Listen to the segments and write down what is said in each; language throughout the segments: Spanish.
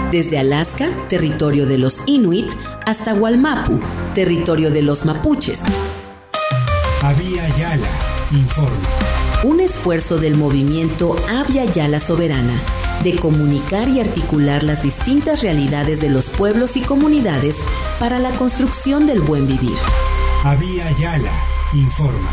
Desde Alaska, territorio de los Inuit, hasta Wallmapu, territorio de los mapuches. Abya Yala informa. Un esfuerzo del movimiento Abya Yala Soberana de comunicar y articular las distintas realidades de los pueblos y comunidades para la construcción del buen vivir. Abya Yala informa.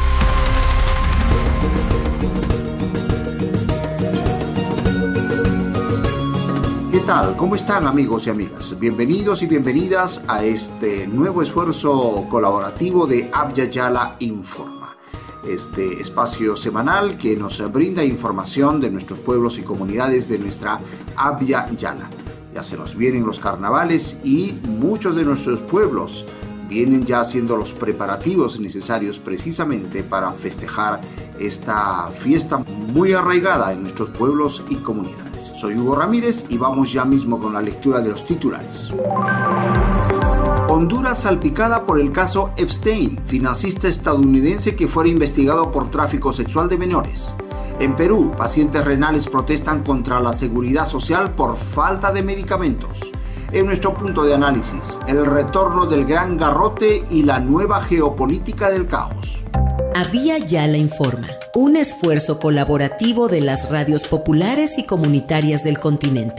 ¿Qué tal? ¿Cómo están, amigos y amigas? Bienvenidos y bienvenidas a este nuevo esfuerzo colaborativo de Abya Yala Informa. Este espacio semanal que nos brinda información de nuestros pueblos y comunidades de nuestra Abya Yala. Ya se nos vienen los carnavales y muchos de nuestros pueblos vienen ya haciendo los preparativos necesarios precisamente para festejar esta fiesta muy arraigada en nuestros pueblos y comunidades. Soy Hugo Ramírez y vamos ya mismo con la lectura de los titulares. Honduras salpicada por el caso Epstein, financista estadounidense que fuera investigado por tráfico sexual de menores. En Perú, pacientes renales protestan contra la seguridad social por falta de medicamentos. En nuestro punto de análisis, el retorno del gran garrote y la nueva geopolítica del caos. Abya Yala Informa, un esfuerzo colaborativo de las radios populares y comunitarias del continente.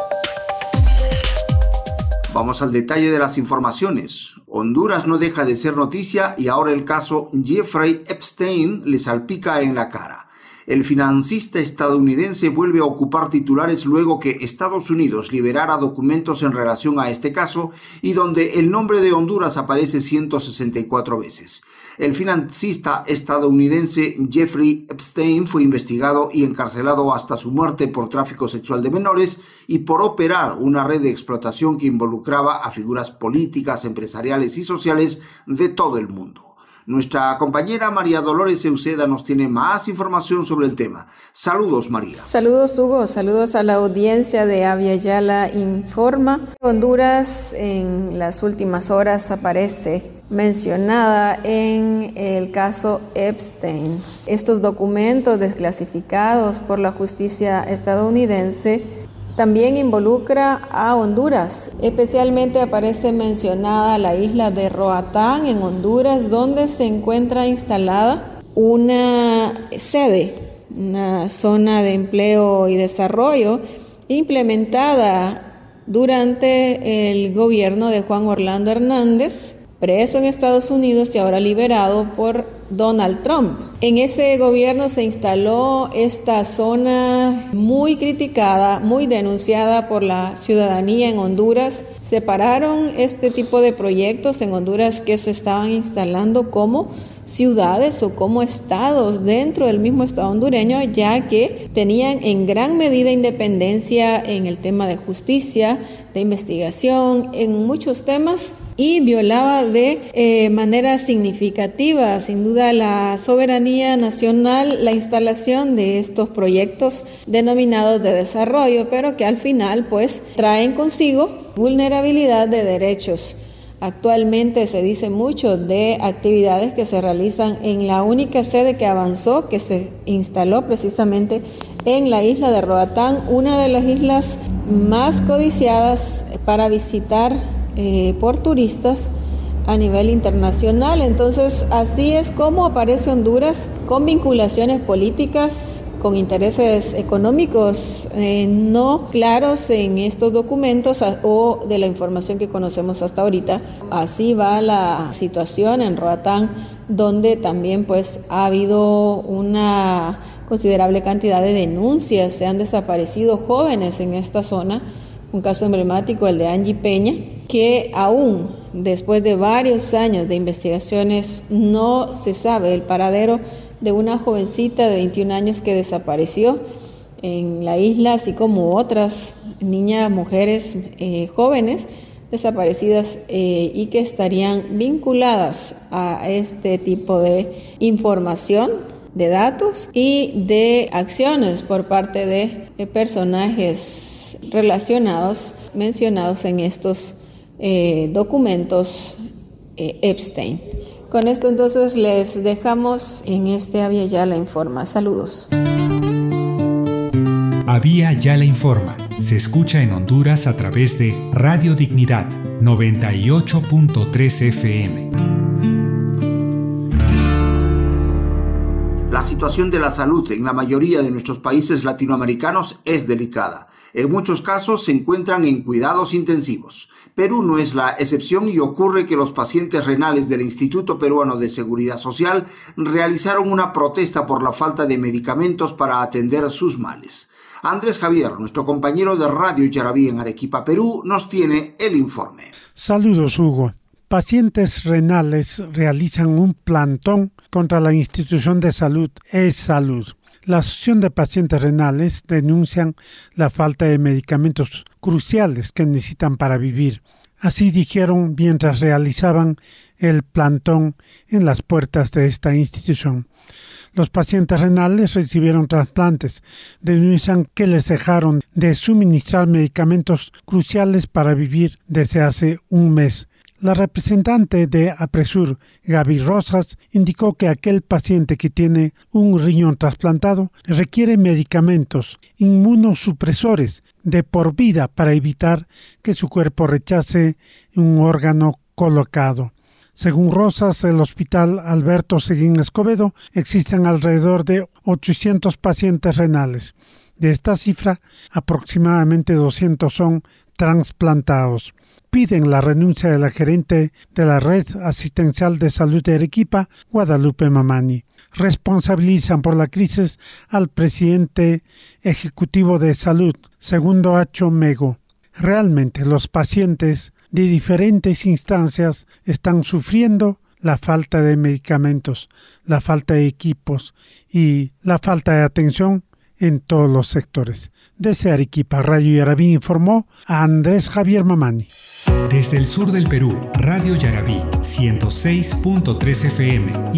Vamos al detalle de las informaciones. Honduras no deja de ser noticia y ahora el caso Jeffrey Epstein le salpica en la cara. El financista estadounidense vuelve a ocupar titulares luego que Estados Unidos liberara documentos en relación a este caso y donde el nombre de Honduras aparece 164 veces. El financista estadounidense Jeffrey Epstein fue investigado y encarcelado hasta su muerte por tráfico sexual de menores y por operar una red de explotación que involucraba a figuras políticas, empresariales y sociales de todo el mundo. Nuestra compañera María Dolores Euseda nos tiene más información sobre el tema. Saludos, María. Saludos, Hugo. Saludos a la audiencia de Abya Yala Informa. Honduras en las últimas horas aparece mencionada en el caso Epstein. Estos documentos desclasificados por la justicia estadounidense también involucra a Honduras. Especialmente aparece mencionada la isla de Roatán en Honduras, donde se encuentra instalada una sede, una zona de empleo y desarrollo implementada durante el gobierno de Juan Orlando Hernández, preso en Estados Unidos y ahora liberado por Donald Trump. En ese gobierno se instaló esta zona muy criticada, muy denunciada por la ciudadanía en Honduras. Separaron este tipo de proyectos en Honduras que se estaban instalando como ciudades o como estados dentro del mismo estado hondureño, ya que tenían en gran medida independencia en el tema de justicia, de investigación, en muchos temas, y violaba de manera significativa, sin duda, la soberanía nacional, la instalación de estos proyectos denominados de desarrollo, pero que al final pues traen consigo vulnerabilidad de derechos. Actualmente se dice mucho de actividades que se realizan en la única sede que avanzó, que se instaló precisamente en la isla de Roatán, una de las islas más codiciadas para visitar por turistas a nivel internacional. Entonces, así es como aparece Honduras con vinculaciones políticas, con intereses económicos no claros en estos documentos o de la información que conocemos hasta ahorita. Así va la situación en Roatán, donde también pues ha habido una considerable cantidad de denuncias. Se han desaparecido jóvenes en esta zona. Un caso emblemático, el de Angie Peña, que aún después de varios años de investigaciones no se sabe el paradero de una jovencita de 21 años que desapareció en la isla, así como otras niñas, mujeres jóvenes desaparecidas y que estarían vinculadas a este tipo de información, de datos y de acciones por parte de personajes relacionados, mencionados en estos documentos Epstein. Con esto entonces les dejamos en este Abya Yala Informa. Saludos. Abya Yala Informa, Se escucha en Honduras a través de Radio Dignidad 98.3 FM. La situación de la salud en la mayoría de nuestros países latinoamericanos es delicada. En muchos casos se encuentran en cuidados intensivos. Perú no es la excepción y ocurre que los pacientes renales del Instituto Peruano de Seguridad Social realizaron una protesta por la falta de medicamentos para atender sus males. Andrés Javier, nuestro compañero de Radio Yarabí en Arequipa, Perú, nos tiene el informe. Saludos, Hugo. Pacientes renales realizan un plantón contra la institución de salud E-Salud. La Asociación de Pacientes Renales denuncian la falta de medicamentos cruciales que necesitan para vivir. Así dijeron mientras realizaban el plantón en las puertas de esta institución. Los pacientes renales recibieron trasplantes. Denuncian que les dejaron de suministrar medicamentos cruciales para vivir desde hace un mes. La representante de Apresur, Gaby Rosas, indicó que aquel paciente que tiene un riñón trasplantado requiere medicamentos inmunosupresores de por vida para evitar que su cuerpo rechace un órgano colocado. Según Rosas, el Hospital Alberto Seguín Escobedo, existen alrededor de 800 pacientes renales. De esta cifra, aproximadamente 200 son trasplantados. Piden la renuncia de la gerente de la Red Asistencial de Salud de Arequipa, Guadalupe Mamani. Responsabilizan por la crisis al presidente ejecutivo de Salud, Segundo Acho Mego. Realmente los pacientes de diferentes instancias están sufriendo la falta de medicamentos, la falta de equipos y la falta de atención en todos los sectores. Desde Arequipa, Radio Yarabí informó a Andrés Javier Mamani. Desde el sur del Perú, Radio Yarabí 106.3 FM y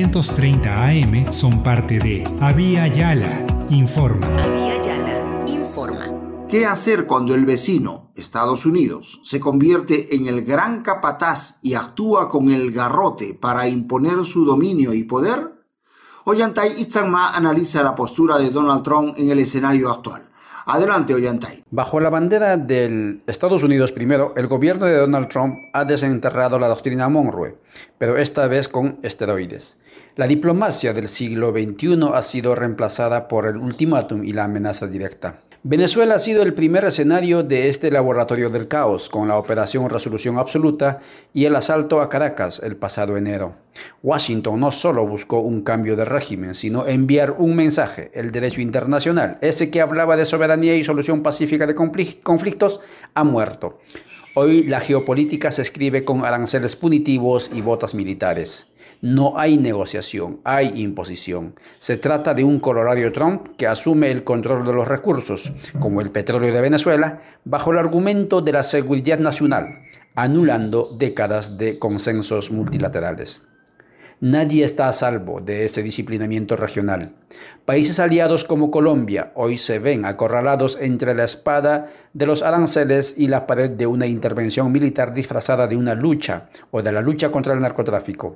930 AM son parte de Avia Yala Informa. Avia Yala Informa. ¿Qué hacer cuando el vecino, Estados Unidos, se convierte en el gran capataz y actúa con el garrote para imponer su dominio y poder? Ollantay Itzanma analiza la postura de Donald Trump en el escenario actual. Adelante, Ollantay. Bajo la bandera del Estados Unidos primero, el gobierno de Donald Trump ha desenterrado la doctrina Monroe, pero esta vez con esteroides. La diplomacia del siglo XXI ha sido reemplazada por el ultimátum y la amenaza directa. Venezuela ha sido el primer escenario de este laboratorio del caos, con la Operación Resolución Absoluta y el asalto a Caracas el pasado enero. Washington no solo buscó un cambio de régimen, sino enviar un mensaje, el derecho internacional, ese que hablaba de soberanía y solución pacífica de conflictos, ha muerto. Hoy la geopolítica se escribe con aranceles punitivos y botas militares. No hay negociación, hay imposición. Se trata de un Corolario Trump que asume el control de los recursos, como el petróleo de Venezuela, bajo el argumento de la seguridad nacional, anulando décadas de consensos multilaterales. Nadie está a salvo de ese disciplinamiento regional. Países aliados como Colombia hoy se ven acorralados entre la espada de los aranceles y la pared de una intervención militar disfrazada de una lucha o de la lucha contra el narcotráfico.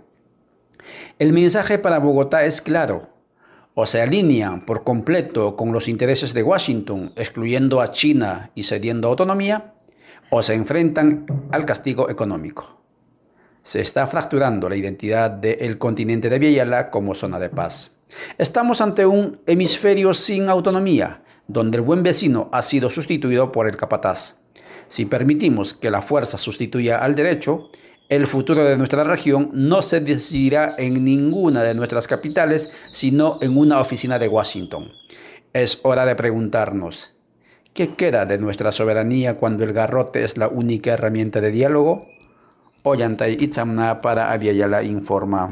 El mensaje para Bogotá es claro: o se alinean por completo con los intereses de Washington, excluyendo a China y cediendo autonomía, o se enfrentan al castigo económico. Se está fracturando la identidad del continente de Vieyala como zona de paz. Estamos ante un hemisferio sin autonomía, donde el buen vecino ha sido sustituido por el capataz. Si permitimos que la fuerza sustituya al derecho, el futuro de nuestra región no se decidirá en ninguna de nuestras capitales, sino en una oficina de Washington. Es hora de preguntarnos: ¿qué queda de nuestra soberanía cuando el garrote es la única herramienta de diálogo? Ollantay Itzamna para Avia Yala Informa.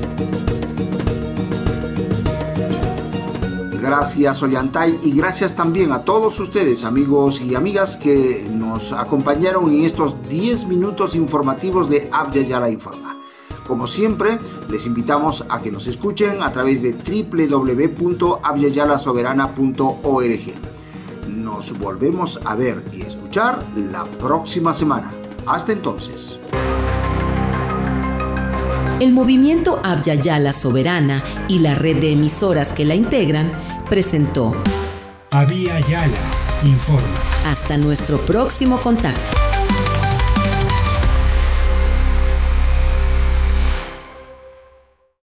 Gracias, Ollantay, y gracias también a todos ustedes, amigos y amigas, que nos acompañaron en estos 10 minutos informativos de Avia Yala Informa. Como siempre, les invitamos a que nos escuchen a través de www.aviayalasoberana.org. Nos volvemos a ver y escuchar la próxima semana. Hasta entonces. El movimiento Avia Yala Soberana y la red de emisoras que la integran presentó Avia Yala informa. Hasta nuestro próximo contacto.